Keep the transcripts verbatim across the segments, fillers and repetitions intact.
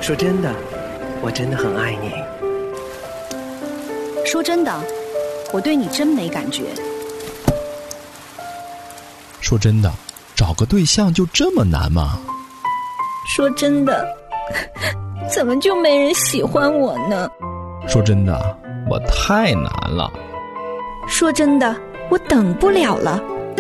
说真的，我真的很爱你。 说真的，我对你真没感觉。 说真的，找个对象就这么难吗？ 说真的，怎么就没人喜欢我呢？ 说真的，我太难了。 说真的，我等不了了。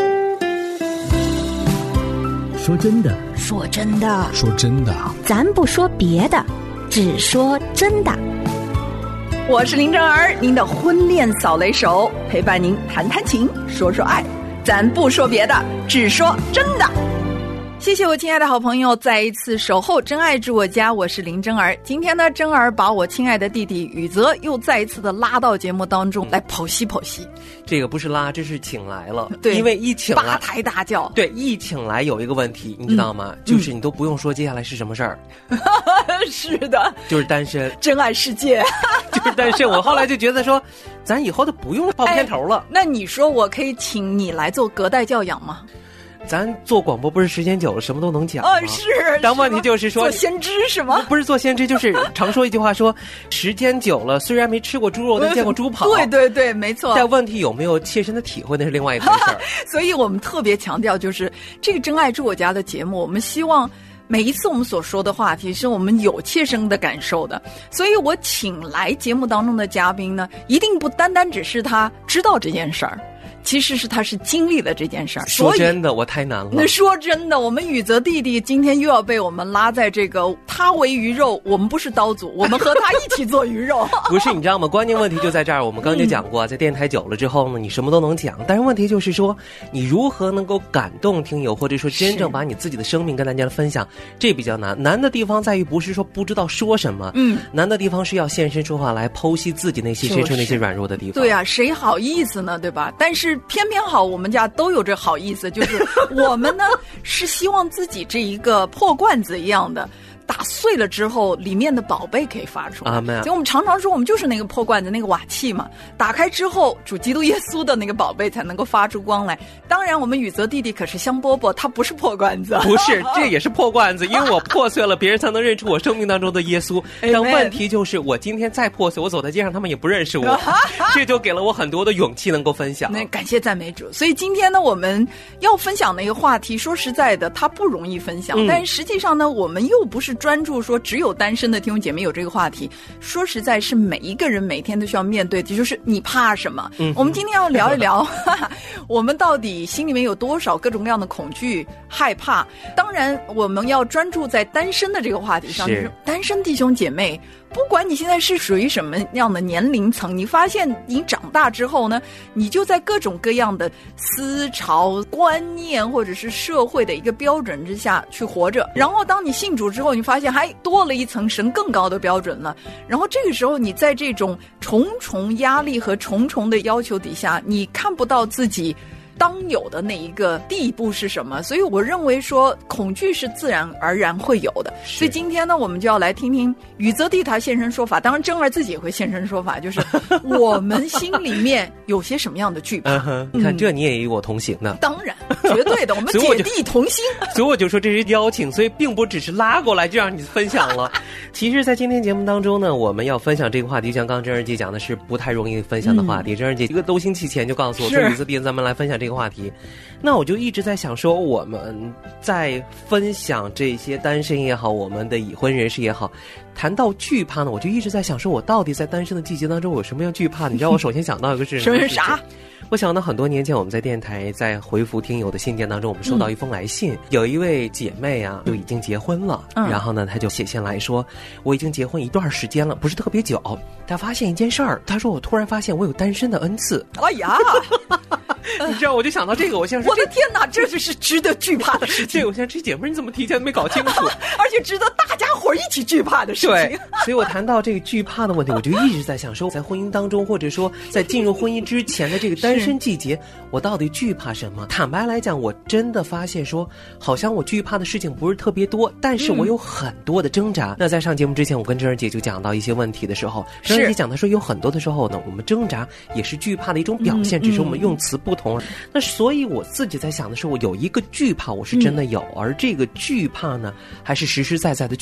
说真的， 说真的， 说真的， 咱不说别的，只说真的。 我是林正儿，您的婚恋扫雷手，陪伴您谈谈情，说说爱，咱不说别的，只说真的。谢谢我亲爱的好朋友再一次守候真爱住我家，我是林真儿。今天呢，真儿把我亲爱的弟弟宇泽又再一次的拉到节目当中来剖析剖析。 这个不是拉，这是请来了。 对， 因为一请来八抬大轿。 对，一请来有一个问题，你知道吗？嗯、就是你都不用说接下来是什么事儿。 是的， 就是单身， 真爱世界， 就是单身。我后来就觉得说，咱以后都不用报片头了、哎。 那你说我可以请你来做隔代教养吗？ 咱做广播不是时间久了什么都能讲吗？ 哦，是。 但问题就是说， 做先知是吗？ 不是做先知，就是常说一句话说，时间久了，虽然没吃过猪肉，但见过猪跑。 对对对，没错。 但问题有没有切身的体会，那是另外一回事儿。 所以我们特别强调，就是这个真爱住我家的节目，我们希望每一次我们所说的话题是我们有切身的感受的。所以我请来节目当中的嘉宾呢，一定不单单只是他知道这件事儿。其实是他是经历了这件事儿。 说真的，我太难了。 那说真的，我们宇泽弟弟今天又要被我们拉在这个他为鱼肉，我们不是刀俎，我们和他一起做鱼肉。 不是，你知道吗？关键问题就在这儿。我们刚刚就讲过、嗯，在电台久了之后呢，你什么都能讲，但是问题就是说，你如何能够感动听友，或者说真正把你自己的生命跟大家分享，这比较难。难的地方在于不是说不知道说什么，嗯，难的地方是要现身说法来剖析自己内心深处那些软弱的地方。 对啊，谁好意思呢？对吧？但是偏偏好，我们家都有这好意思，就是我们呢是希望自己这一个破罐子一样的打碎了之后，里面的宝贝可以发出来。 阿门。 所以我们常常说，我们就是那个破罐子，那个瓦器嘛。打开之后，主基督耶稣的那个宝贝才能够发出光来。当然，我们宇泽弟弟可是香饽饽，他不是破罐子。 不是，这也是破罐子，因为我破碎了，别人才能认出我生命当中的耶稣。但问题就是，我今天再破碎，我走在街上，他们也不认识我。这就给了我很多的勇气，能够分享。 那感谢赞美主。所以今天呢，我们要分享的一个话题，说实在的，它不容易分享。嗯、但是实际上呢，我们又不是专注说只有单身的弟兄姐妹有这个话题。说实在，是每一个人每天都需要面对的，就是你怕什么？嗯、我们今天要聊一聊，我们到底心里面有多少各种各样的恐惧、害怕？当然，我们要专注在单身的这个话题上，就是单身弟兄姐妹。不管你现在是属于什么样的年龄层，你发现你长大之后呢，你就在各种各样的思潮、观念或者是社会的一个标准之下去活着。然后当你信主之后，你发现还多了一层神更高的标准了。然后这个时候你在这种重重压力和重重的要求底下，你看不到自己当有的那一个地步是什么。所以我认为说恐惧是自然而然会有的。所以今天呢，我们就要来听听宇泽弟他现身说法，当然真儿自己也会现身说法，就是我们心里面有些什么样的惧怕。 嗯、你看这你也与我同行呢。 当然绝对的，我们姐弟同心。 所以我就说这是邀请，所以并不只是拉过来就让你分享了。其实在今天节目当中呢，我们要分享这个话题，像刚刚真儿姐讲的是不太容易分享的话题。嗯、真儿姐一个多星期前就告诉我说宇泽弟咱们来分享这个这个话题，那我就一直在想说，我们在分享这些单身也好，我们的已婚人士也好，谈到惧怕呢，我就一直在想说，我到底在单身的季节当中我有什么样惧怕？你知道，我首先想到一个是什么？ 啥？ 我想到很多年前我们在电台在回复听友的信件当中，我们收到一封来信，嗯、有一位姐妹啊就已经结婚了，嗯、然后呢她就写信来说，我已经结婚一段时间了，不是特别久，她发现一件事儿，她说我突然发现我有单身的恩赐。 哎呀， 你知道，我就想到这个，我想说， 我的天哪，这就是值得惧怕的事情。 对，我想这姐妹你怎么提前没搞清楚？ 而且值得大家伙一起惧怕的事情。 对，所以我谈到这个惧怕的问题，我就一直在想说，在婚姻当中，或者说在进入婚姻之前的这个单身季节，我到底惧怕什么？坦白来讲，我真的发现说，好像我惧怕的事情不是特别多，但是我有很多的挣扎。嗯、那在上节目之前，我跟珍儿姐就讲到一些问题的时候，珍儿姐讲的说，有很多的时候呢，我们挣扎也是惧怕的一种表现，嗯、只是我们用词不同。嗯、那所以我自己在想的时候，我有一个惧怕，我是真的有，嗯、而这个惧怕呢，还是实实在在的惧怕。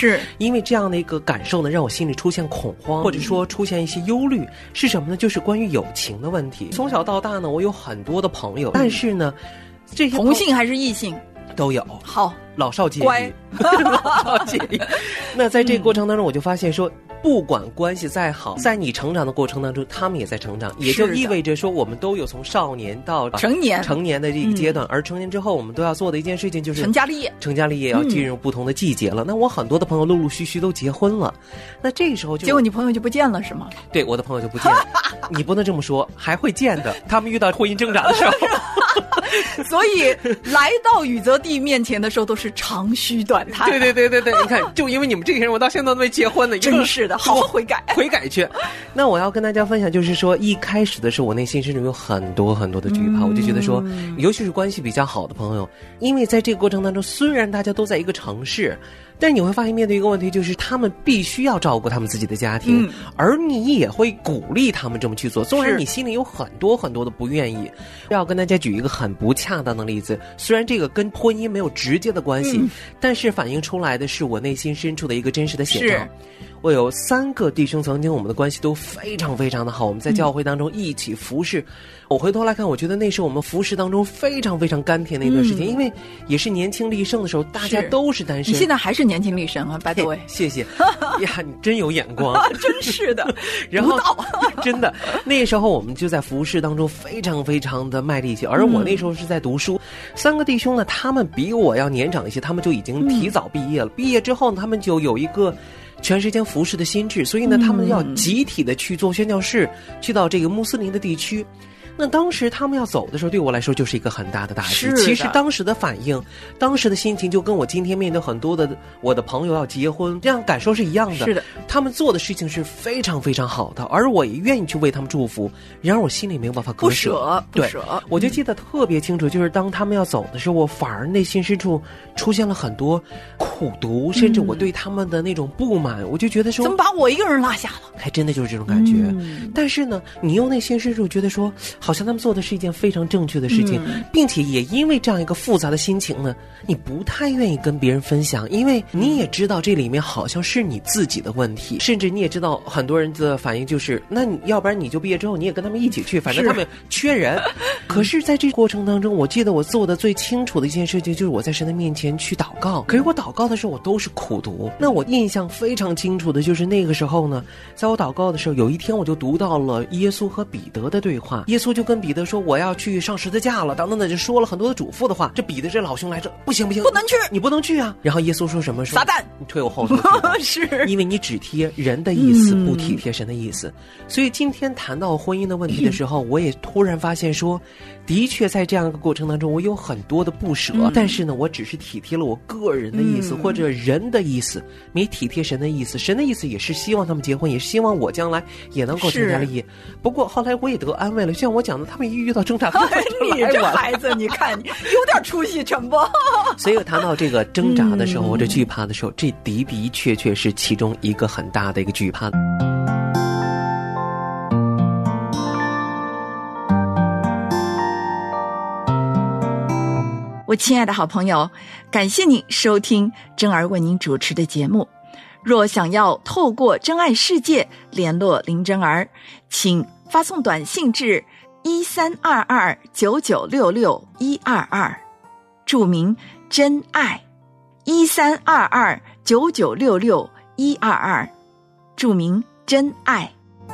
是因为这样的一个感受呢，让我心里出现恐慌，或者说出现一些忧虑。是什么呢？就是关于友情的问题。从小到大呢，我有很多的朋友，但是呢，这些同性还是异性都有。 好， 老少皆宜， 乖老少皆宜。那在这个过程当中，我就发现说，不管关系再好，在你成长的过程当中，他们也在成长，也就意味着说，我们都有从少年到成年成年的这个阶段，嗯、而成年之后，我们都要做的一件事情就是成家立业， 成家立业要进入不同的季节了。嗯、那我很多的朋友陆陆续续都结婚了，那这个时候就结果你朋友就不见了是吗？ 对，我的朋友就不见了。你不能这么说，还会见的。他们遇到婚姻挣扎的时候。 所以来到宇泽地面前的时候都是长吁短叹。 对对对对对，你看，就因为你们这些人，我到现在都没结婚呢。 真是的，好好悔改， 悔改去。那我要跟大家分享，就是说，一开始的时候，我内心深处有很多很多的惧怕，嗯、我就觉得说，尤其是关系比较好的朋友，因为在这个过程当中，虽然大家都在一个城市。但是你会发现面对一个问题，就是他们必须要照顾他们自己的家庭，嗯、而你也会鼓励他们这么去做，纵然你心里有很多很多的不愿意。要跟大家举一个很不恰当的例子，虽然这个跟婚姻没有直接的关系，嗯、但是反映出来的是我内心深处的一个真实的写照。我有三个弟兄，曾经我们的关系都非常非常的好，我们在教会当中一起服侍。嗯、我回头来看，我觉得那是我们服侍当中非常非常甘甜的一段时间，嗯、因为也是年轻力盛的时候，大家都是单身。 你现在还是年轻力盛啊 ，by the way， 谢谢呀，你真有眼光， 真是的。 然后真的那时候我们就在服侍当中非常非常的卖力气，而我那时候是在读书。嗯、三个弟兄呢，他们比我要年长一些，他们就已经提早毕业了。嗯、毕业之后呢，他们就有一个。全时间服侍的心智，所以呢，他们要集体的去做宣教士，嗯、去到这个穆斯林的地区。那当时他们要走的时候，对我来说就是一个很大的打击。其实当时的反应，当时的心情，就跟我今天面对很多的我的朋友要结婚这样感受是一样的。 是的， 他们做的事情是非常非常好的，而我也愿意去为他们祝福。然而我心里没有办法割舍， 不舍， 对， 不舍。 我就记得特别清楚，就是当他们要走的时候，我反而内心深处出现了很多苦毒，甚至我对他们的那种不满，嗯、我就觉得说， 怎么把我一个人落下了？ 还真的就是这种感觉。嗯、但是呢，你又内心深处觉得说，好像他们做的是一件非常正确的事情，嗯、并且也因为这样一个复杂的心情呢，你不太愿意跟别人分享，因为你也知道这里面好像是你自己的问题，甚至你也知道很多人的反应就是，那你要不然你就毕业之后你也跟他们一起去，反正他们缺人。可是在这个过程当中，我记得我做的最清楚的一件事情就是我在神的面前去祷告，可是我祷告的时候我都是苦读。那我印象非常清楚的就是那个时候呢，在我祷告的时候，有一天我就读到了耶稣和彼得的对话，耶稣就跟彼得说，我要去上十字架了，等等的，就说了很多的嘱咐的话。这彼得这老兄来着，不行不行， 不能去， 你不能去啊。然后耶稣说什么？说撒旦， 你退我后头去。 是因为你只贴人的意思，嗯、不体贴神的意思。所以今天谈到婚姻的问题的时候，嗯、我也突然发现说，的确在这样一个过程当中，我有很多的不舍，嗯、但是呢，我只是体贴了我个人的意思，嗯、或者人的意思，没体贴神的意思。神的意思也是希望他们结婚，也是希望我将来也能够成家立业。不过后来我也得安慰了，就像我讲的，他们一遇到挣扎， 你这孩子，你看你有点出息，陈波。 所以谈到这个挣扎的时候，或者惧怕的时候，这的的确确是其中一个很大的一个惧怕。 我亲爱的好朋友，感谢你收听真儿为您主持的节目。若想要透过真爱世界联络林真儿，请发送短信至一三二二九九六六一二二，注明真爱，一三二二九九六六一二二，注明真爱。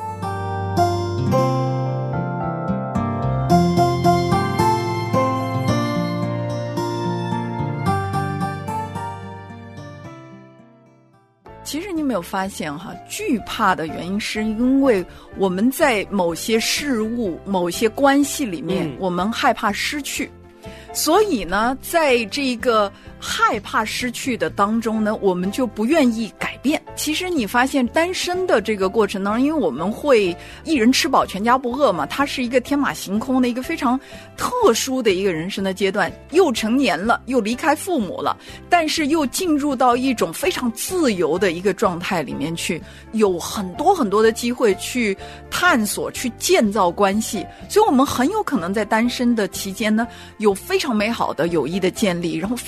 其实你没有发现哈，惧怕的原因是因为我们在某些事物、某些关系里面，嗯、我们害怕失去，所以呢，在这个害怕失去的当中呢，我们就不愿意改变。其实你发现单身的这个过程当中，因为我们会一人吃饱全家不饿嘛，它是一个天马行空的一个非常特殊的一个人生的阶段，又成年了，又离开父母了，但是又进入到一种非常自由的一个状态里面去，有很多很多的机会去探索、去建造关系，所以我们很有可能在单身的期间呢，有非常美好的友谊的建立，然后非常美好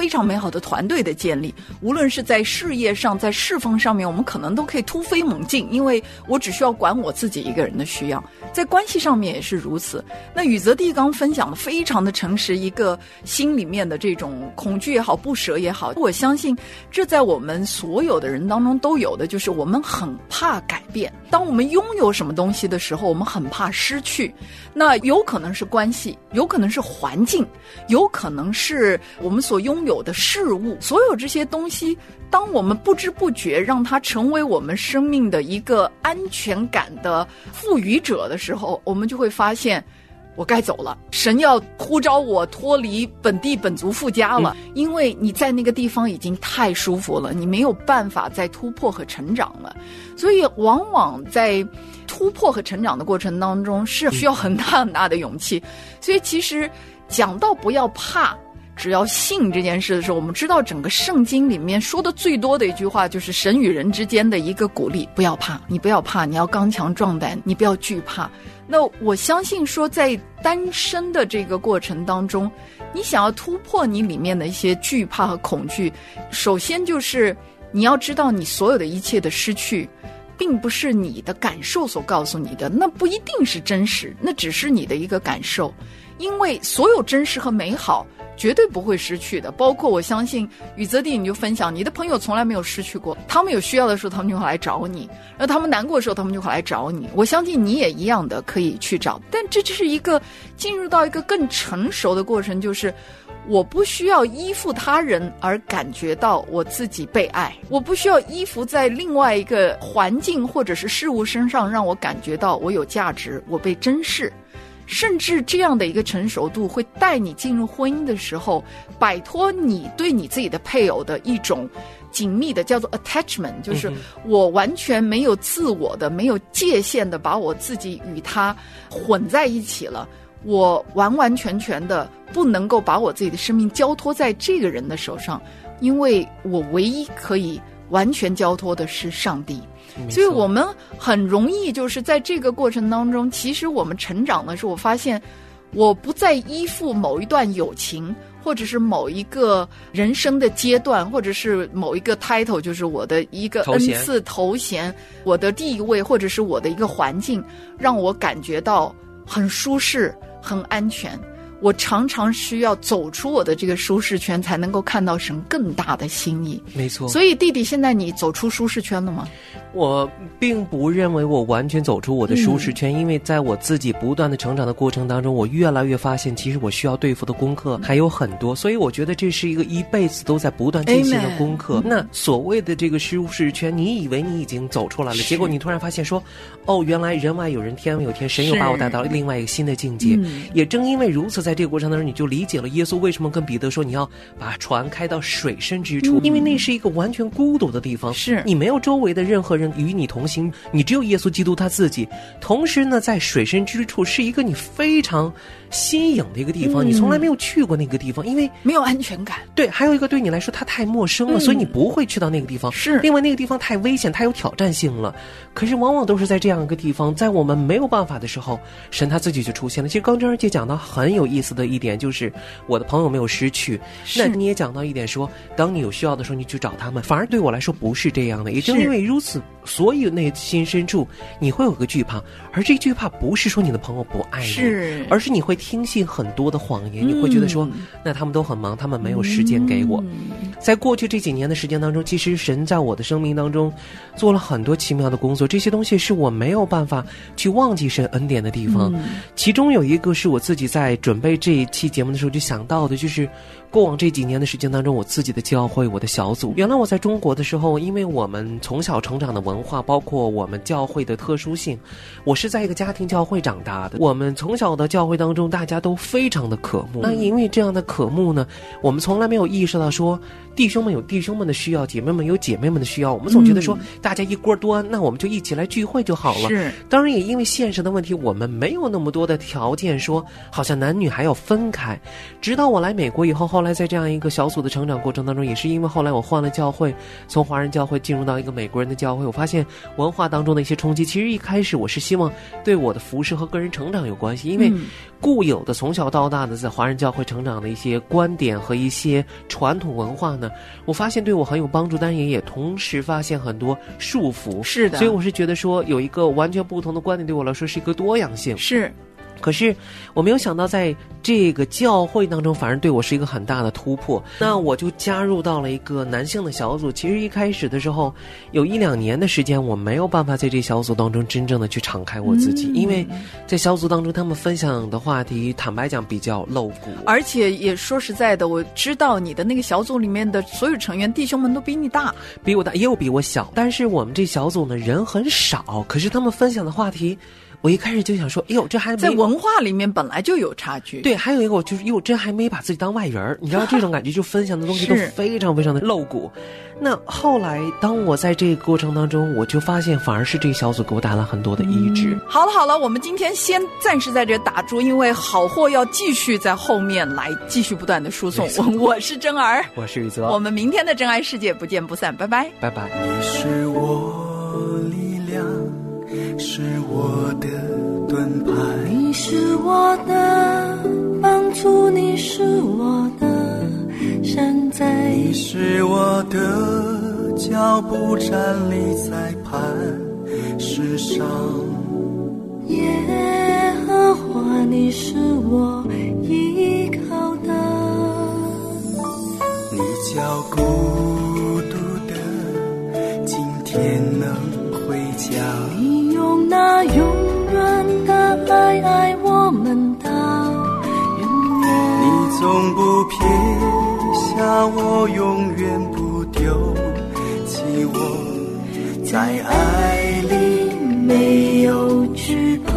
好的团队的建立，无论是在事业上，在侍奉上面，我们可能都可以突飞猛进，因为我只需要管我自己一个人的需要。在关系上面也是如此。那宇泽弟刚分享的非常的诚实，一个心里面的这种恐惧也好，不舍也好，我相信这在我们所有的人当中都有的，就是我们很怕改变。当我们拥有什么东西的时候，我们很怕失去。那有可能是关系，有可能是环境，有可能是我们所拥有的事物，所有这些东西，当我们不知不觉让它成为我们生命的一个安全感的赋予者的时候，我们就会发现我该走了，神要呼召我脱离本地本族父家了、嗯、因为你在那个地方已经太舒服了，你没有办法再突破和成长了。所以往往在突破和成长的过程当中是需要很大很大的勇气、嗯、所以其实讲到不要怕，只要信这件事的时候，我们知道整个圣经里面说的最多的一句话就是神与人之间的一个鼓励，不要怕，你不要怕，你要刚强壮胆，你不要惧怕。那我相信说在单身的这个过程当中，你想要突破你里面的一些惧怕和恐惧，首先就是你要知道你所有的一切的失去并不是你的感受所告诉你的，那不一定是真实，那只是你的一个感受。因为所有真实和美好绝对不会失去的，包括我相信宇泽弟你就分享，你的朋友从来没有失去过，他们有需要的时候他们就会来找你，然后他们难过的时候他们就会来找你，我相信你也一样的可以去找。但这就是一个进入到一个更成熟的过程，就是我不需要依附他人而感觉到我自己被爱，我不需要依附在另外一个环境或者是事物身上让我感觉到我有价值，我被珍视。甚至这样的一个成熟度会带你进入婚姻的时候，摆脱你对你自己的配偶的一种紧密的叫做 attachment， 就是我完全没有自我的没有界限的把我自己与他混在一起了，我完完全全的不能够把我自己的生命交托在这个人的手上，因为我唯一可以完全交托的是上帝。所以我们很容易就是在这个过程当中，其实我们成长的时候，我发现我不再依附某一段友情，或者是某一个人生的阶段，或者是某一个 title， 就是我的一个恩赐头衔，我的地位，或者是我的一个环境，让我感觉到很舒适很安全。我常常需要走出我的这个舒适圈，才能够看到神更大的心意。 没错。 所以弟弟，现在你走出舒适圈了吗？ 我并不认为我完全走出我的舒适圈、嗯、因为在我自己不断的成长的过程当中，我越来越发现其实我需要对付的功课还有很多，所以我觉得这是一个一辈子都在不断进行的功课。那所谓的这个舒适圈，你以为你已经走出来了，结果你突然发现说，哦，原来人外有人天外有天，神又把我带到另外一个新的境界、嗯、也正因为如此，在这个过程当中你就理解了耶稣为什么跟彼得说你要把船开到水深之处、嗯、因为那是一个完全孤独的地方，是你没有周围的任何人与你同行，你只有耶稣基督他自己。同时呢，在水深之处是一个你非常新颖的一个地方、嗯、你从来没有去过那个地方，因为没有安全感。 对，还有一个对你来说它太陌生了、嗯、所以你不会去到那个地方。是，另外那个地方太危险，太有挑战性了。可是往往都是在这样一个地方，在我们没有办法的时候，神他自己就出现了。其实刚真儿姐讲到很有意思的一点，就是我的朋友没有失去。那你也讲到一点说，当你有需要的时候你去找他们，反而对我来说不是这样的。也正因为如此，所以内心深处你会有个惧怕，而这惧怕不是说你的朋友不爱你，是而是你会听信很多的谎言、嗯、你会觉得说那他们都很忙，他们没有时间给我、嗯、在过去这几年的时间当中，其实神在我的生命当中做了很多奇妙的工作，这些东西是我没有办法去忘记神恩典的地方、嗯、其中有一个是我自己在准备这一期节目的时候就想到的，就是过往这几年的时间当中，我自己的教会，我的小组。原来我在中国的时候，因为我们从小成长的文化，包括我们教会的特殊性，我是在一个家庭教会长大的。我们从小的教会当中，大家都非常的渴慕。那因为这样的渴慕呢，我们从来没有意识到说，弟兄们有弟兄们的需要，姐妹们有姐妹们的需要。我们总觉得说，大家一锅端，那我们就一起来聚会就好了。是。当然也因为现实的问题，我们没有那么多的条件说，好像男女还要分开。直到我来美国以后，后来在这样一个小组的成长过程当中，也是因为后来我换了教会，从华人教会进入到一个美国人的教会，我发发现文化当中的一些冲击，其实一开始我是希望对我的服饰和个人成长有关系，因为固有的从小到大的在华人教会成长的一些观点和一些传统文化呢，我发现对我很有帮助，但是也同时发现很多束缚。 是的， 所以我是觉得说有一个完全不同的观点对我来说是一个多样性。 是。 可是我没有想到在这个教会当中反而对我是一个很大的突破，那我就加入到了一个男性的小组。其实一开始的时候有一两年的时间我没有办法在这小组当中真正的去敞开我自己、嗯、因为在小组当中他们分享的话题坦白讲比较露骨， 而且也说实在的，我知道你的那个小组里面的所有成员弟兄们都比你大， 比我大也有比我小，但是我们这小组呢人很少，可是他们分享的话题我一开始就想说，哎呦，这还没在文化里面本来就有差距。 对，还有一个我就是，哟，这还没把自己当外人，你知道这种感觉，就分享的东西都非常非常的露骨。那后来，当我在这个过程当中，我就发现，反而是这个小组给我带来很多的医治。 嗯、好了好了，我们今天先暂时在这打住，因为好货要继续在后面来继续不断的输送。我我是真儿， 我是宇泽， 我们明天的真爱世界不见不散，拜拜， 拜拜。 你是我力量，是我的盾牌， 你是我的帮助，你是我的山寨， 你是我的脚步，站立在磐石上。 耶和华，你是我依靠的， 你叫孤独的今天能回家， 你用那永远的爱爱我们到永远， 你总不撇下我，永远不丢弃我，在爱里没有惧怕，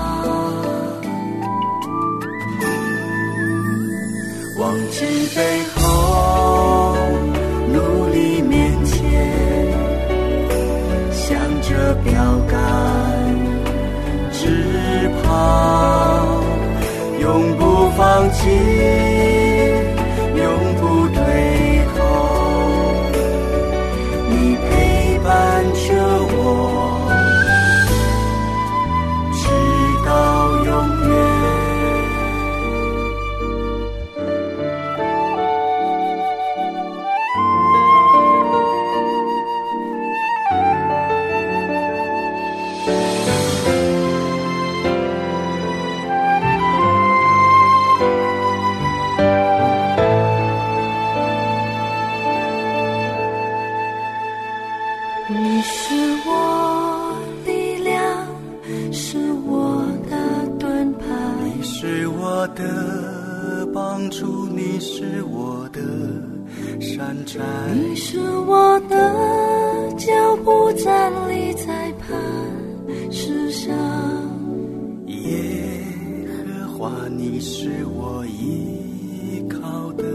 忘记背后，努力面前，向着标杆直跑，永不放弃，永不退后，你陪伴着我，直到永远。 你是我力量，是我的盾牌， 你是我的帮助，你是我的山寨， 你是我的脚步，站立在磐石上。 耶和华，你是我依靠的，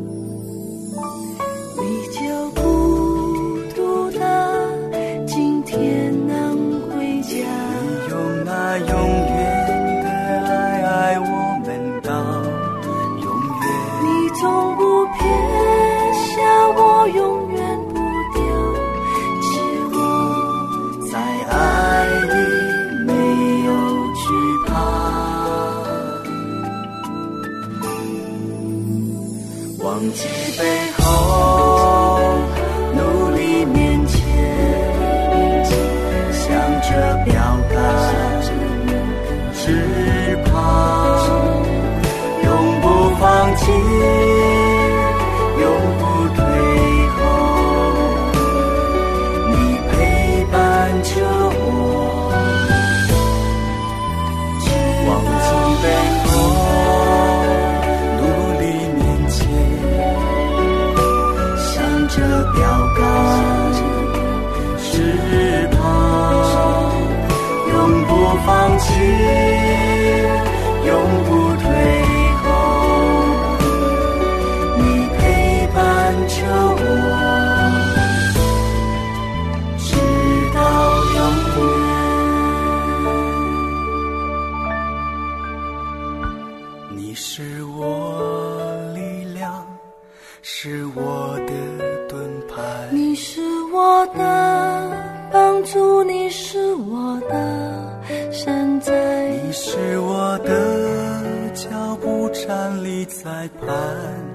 你就孤独的今天能回家， 你用那永远的爱爱我们到永远， 你总不撇下我，永远不丢弃我， 在爱里没有惧怕，忘记背后，努力面前，向着标杆直跑，永不放弃，永不退后，你陪伴着我，忘记背后，努力面前，向着标杆直跑，永不放弃，永不退后，你陪伴着我，直到永远。你是我力量，是我的盾牌， 你是我的帮住你是我的，现在你是我的，脚步站立在磐